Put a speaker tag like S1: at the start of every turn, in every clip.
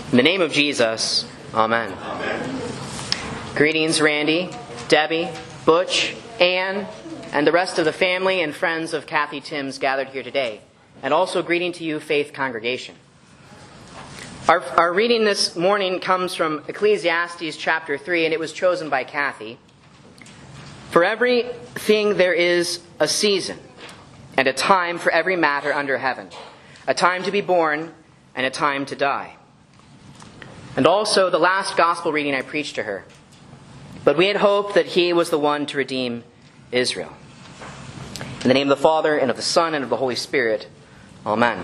S1: In the name of Jesus, amen. Greetings, Randy, Debbie, Butch, Ann, and the rest of the family and friends of Kathy Timms gathered here today. And also greeting to you, Faith Congregation. Our reading this morning comes from Ecclesiastes chapter 3, and it was chosen by Kathy. For everything there is a season, and a time for every matter under heaven, a time to be born, and a time to die. And also the last gospel reading I preached to her. But we had hoped that he was the one to redeem Israel. In the name of the Father, and of the Son, and of the Holy Spirit. Amen.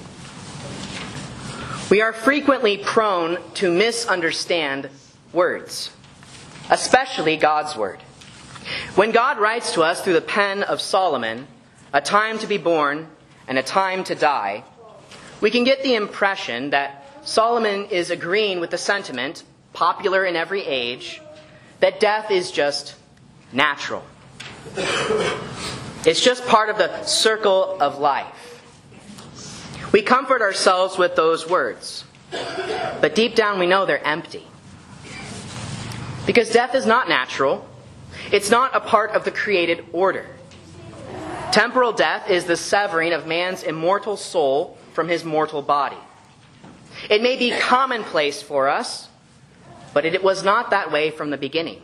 S1: We are frequently prone to misunderstand words, especially God's word. When God writes to us through the pen of Solomon, a time to be born and a time to die, we can get the impression that Solomon is agreeing with the sentiment, popular in every age, that death is just natural. It's just part of the circle of life. We comfort ourselves with those words, but deep down we know they're empty. Because death is not natural. It's not a part of the created order. Temporal death is the severing of man's immortal soul from his mortal body. It may be commonplace for us, but it was not that way from the beginning.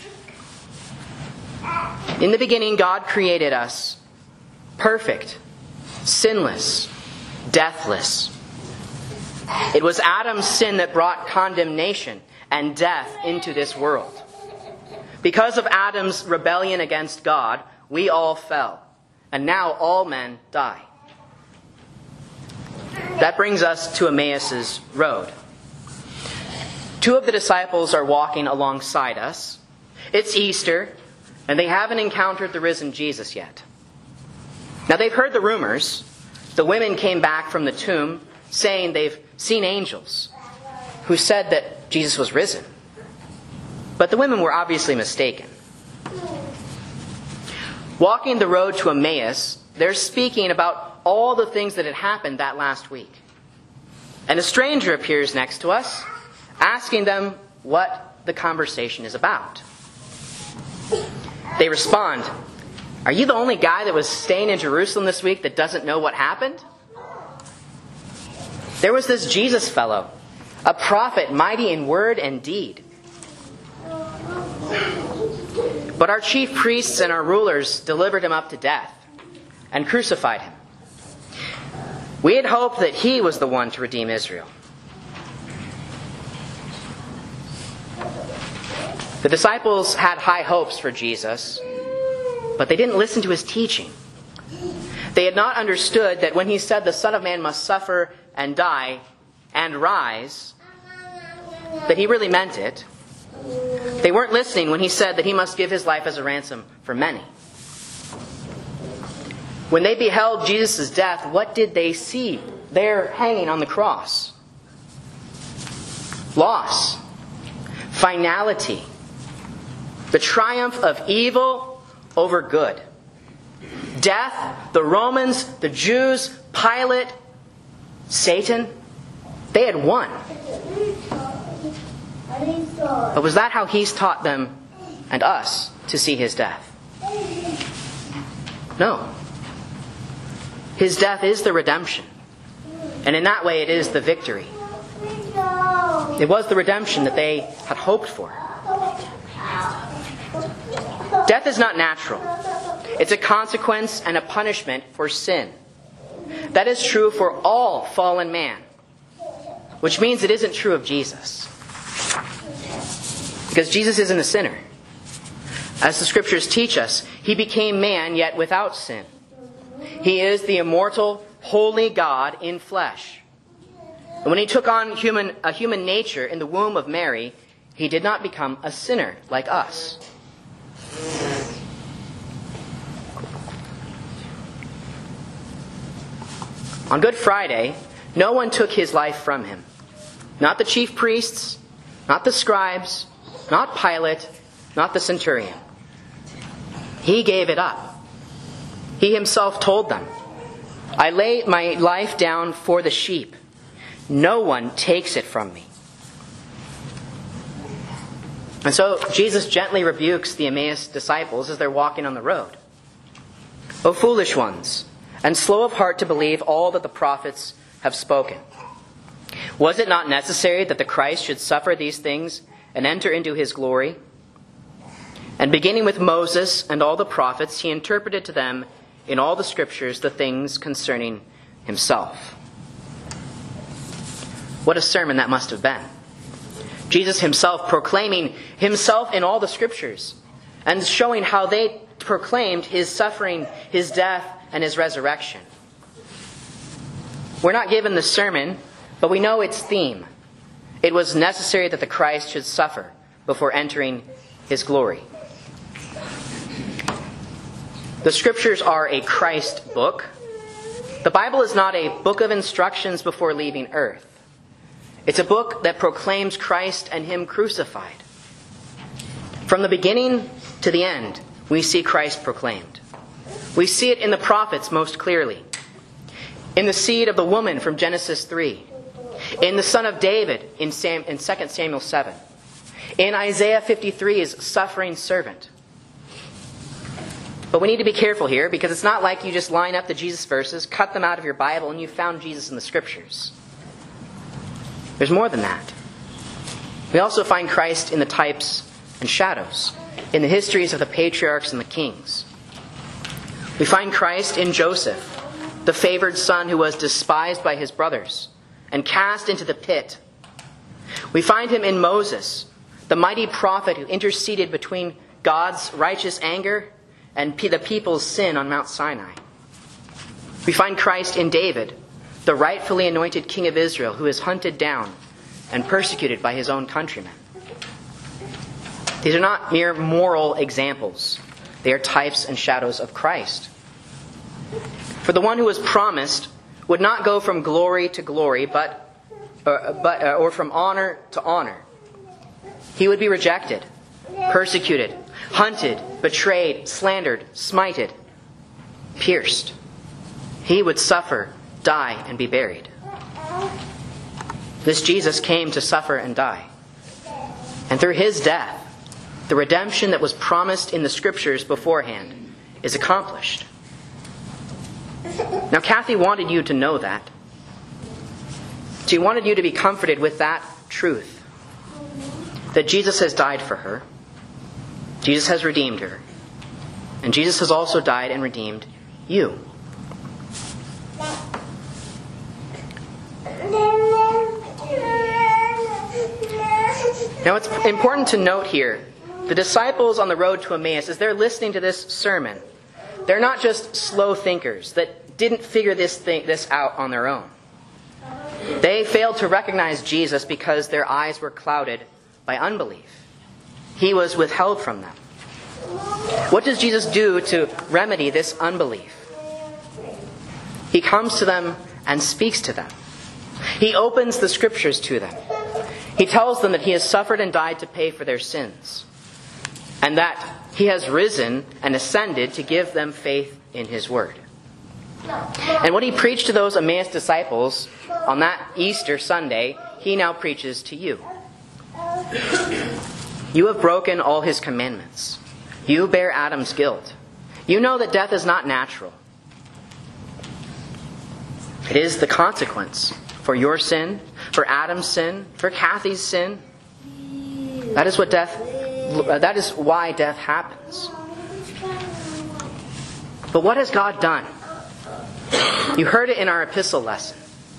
S1: In the beginning, God created us perfect, sinless, deathless. It was Adam's sin that brought condemnation and death into this world. Because of Adam's rebellion against God, we all fell, and now all men die. That brings us to Emmaus's road. Two of the disciples are walking alongside us. It's Easter, and they haven't encountered the risen Jesus yet. Now they've heard the rumors. The women came back from the tomb saying they've seen angels who said that Jesus was risen. But the women were obviously mistaken. Walking the road to Emmaus, they're speaking about all the things that had happened that last week. And a stranger appears next to us, asking them what the conversation is about. They respond, "Are you the only guy that was staying in Jerusalem this week that doesn't know what happened? There was this Jesus fellow, a prophet mighty in word and deed. But our chief priests and our rulers delivered him up to death and crucified him. We had hoped that he was the one to redeem Israel." The disciples had high hopes for Jesus, but they didn't listen to his teaching. They had not understood that when he said the Son of Man must suffer and die and rise, that he really meant it. They weren't listening when he said that he must give his life as a ransom for many. When they beheld Jesus' death, what did they see there hanging on the cross? Loss, finality, the triumph of evil over good. Death, the Romans, the Jews, Pilate, Satan, they had won. But was that how he's taught them and us to see his death? No. His death is the redemption. And in that way it is the victory. It was the redemption that they had hoped for. Death is not natural. It's a consequence and a punishment for sin. That is true for all fallen man. Which means it isn't true of Jesus. Because Jesus isn't a sinner. As the scriptures teach us, he became man yet without sin. He is the immortal, holy God in flesh. And when he took on a human nature in the womb of Mary, he did not become a sinner like us. On Good Friday, no one took his life from him. Not the chief priests, not the scribes, not Pilate, not the centurion. He gave it up. He himself told them, "I lay my life down for the sheep. No one takes it from me. And so Jesus gently rebukes the Emmaus disciples as they're walking on the road. O foolish ones, and slow of heart to believe all that the prophets have spoken. Was it not necessary that the Christ should suffer these things and enter into his glory? And beginning with Moses and all the prophets, he interpreted to them in all the scriptures the things concerning himself. What a sermon that must have been. Jesus himself proclaiming himself in all the scriptures and showing how they proclaimed his suffering, his death, and his resurrection. We're not given the sermon, but we know its theme. It was necessary that the Christ should suffer before entering his glory. The scriptures are a Christ book. The Bible is not a book of instructions before leaving earth. It's a book that proclaims Christ and him crucified. From the beginning to the end, we see Christ proclaimed. We see it in the prophets most clearly. In the seed of the woman from Genesis 3. In the son of David in 2 Samuel 7. In Isaiah 53's suffering servant. But we need to be careful here, because it's not like you just line up the Jesus verses, cut them out of your Bible, and you found Jesus in the scriptures. There's more than that. We also find Christ in the types and shadows, in the histories of the patriarchs and the kings. We find Christ in Joseph, the favored son who was despised by his brothers and cast into the pit. We find him in Moses, the mighty prophet who interceded between God's righteous anger and the people's sin on Mount Sinai. We find Christ in David, the rightfully anointed king of Israel who is hunted down and persecuted by his own countrymen. These are not mere moral examples. They are types and shadows of Christ. For the one who was promised would not go from glory to glory, or from honor to honor. He would be rejected, persecuted, hunted, betrayed, slandered, smited, pierced. He would suffer, die, and be buried. This Jesus came to suffer and die. And through his death, the redemption that was promised in the scriptures beforehand is accomplished. Now, Kathy wanted you to know that. She wanted you to be comforted with that truth. That Jesus has died for her. Jesus has redeemed her. And Jesus has also died and redeemed you. Now, it's important to note here, the disciples on the road to Emmaus, as they're listening to this sermon, they're not just slow thinkers that didn't figure this out on their own. They failed to recognize Jesus because their eyes were clouded by unbelief. He was withheld from them. What does Jesus do to remedy this unbelief? He comes to them and speaks to them. He opens the scriptures to them. He tells them that he has suffered and died to pay for their sins, and that he has risen and ascended to give them faith in his word. And what he preached to those Emmaus disciples on that Easter Sunday, he now preaches to you. You have broken all his commandments. You bear Adam's guilt. You know that death is not natural. It is the consequence for your sin, for Adam's sin, for Kathy's sin. That is why death happens. But what has God done? You heard it in our epistle lesson.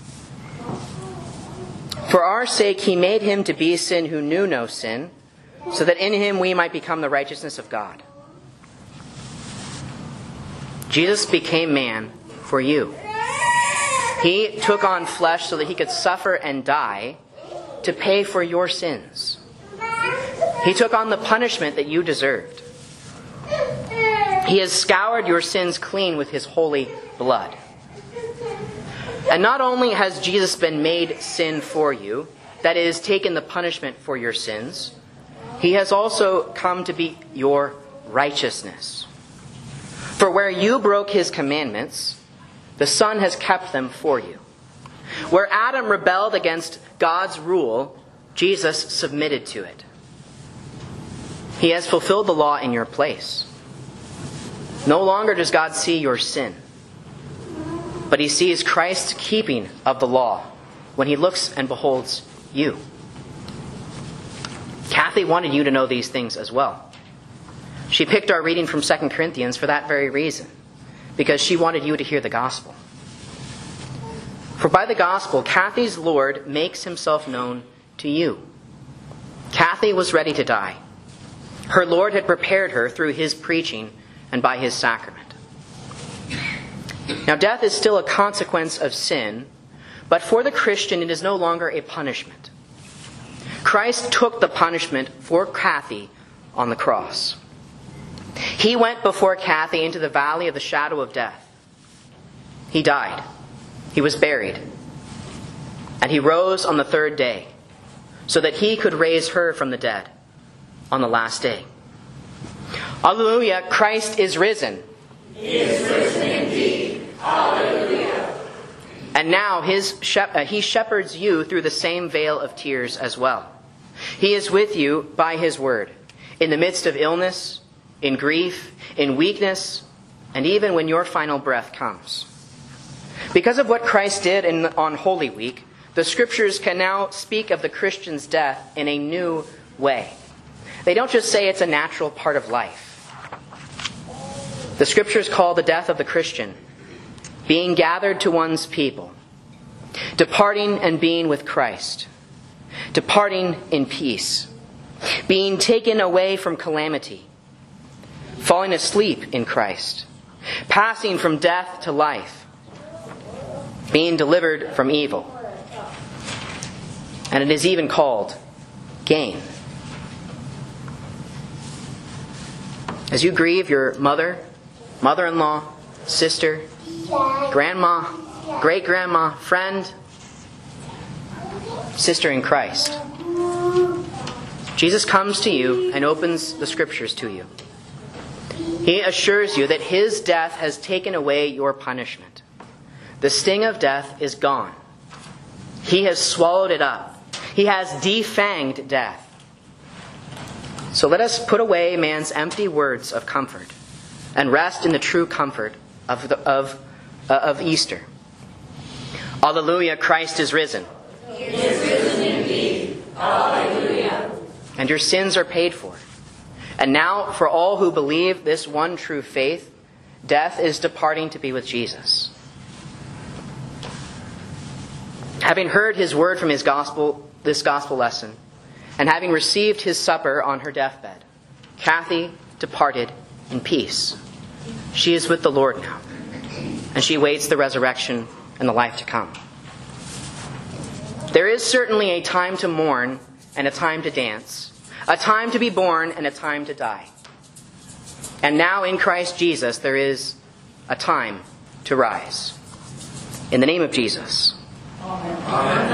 S1: For our sake he made him to be sin who knew no sin, so that in him we might become the righteousness of God. Jesus became man for you. He took on flesh so that he could suffer and die to pay for your sins. He took on the punishment that you deserved. He has scoured your sins clean with his holy blood. And not only has Jesus been made sin for you, that is, taken the punishment for your sins, he has also come to be your righteousness. For where you broke his commandments, the Son has kept them for you. Where Adam rebelled against God's rule, Jesus submitted to it. He has fulfilled the law in your place. No longer does God see your sin, but he sees Christ's keeping of the law when he looks and beholds you. Kathy wanted you to know these things as well. She picked our reading from 2 Corinthians for that very reason, because she wanted you to hear the gospel. For by the gospel, Kathy's Lord makes himself known to you. Kathy was ready to die. Her Lord had prepared her through his preaching and by his sacrament. Now, death is still a consequence of sin, but for the Christian, it is no longer a punishment. Christ took the punishment for Kathy on the cross. He went before Kathy into the valley of the shadow of death. He died. He was buried. And he rose on the third day so that he could raise her from the dead on the last day. Alleluia, Christ is risen.
S2: He is risen indeed. Alleluia.
S1: And now he shepherds you through the same vale of tears as well. He is with you by his word, in the midst of illness, in grief, in weakness, and even when your final breath comes. Because of what Christ did on Holy Week, the Scriptures can now speak of the Christian's death in a new way. They don't just say it's a natural part of life. The Scriptures call the death of the Christian being gathered to one's people, departing and being with Christ, departing in peace, being taken away from calamity, falling asleep in Christ, passing from death to life, being delivered from evil. And it is even called gain. As you grieve your mother, mother-in-law, sister, grandma, great-grandma, friend, sister in Christ, Jesus comes to you and opens the Scriptures to you. He assures you that his death has taken away your punishment. The sting of death is gone. He has swallowed it up. He has defanged death. So let us put away man's empty words of comfort and rest in the true comfort of Easter. Alleluia, Christ is risen.
S2: He is risen indeed. Alleluia.
S1: And your sins are paid for. And now, for all who believe this one true faith, death is departing to be with Jesus. Having heard his word from his gospel, this gospel lesson, and having received his supper on her deathbed, Kathy departed in peace. She is with the Lord now, and she waits the resurrection and the life to come. There is certainly a time to mourn and a time to dance, a time to be born and a time to die. And now in Christ Jesus there is a time to rise. In the name of Jesus.
S2: Amen.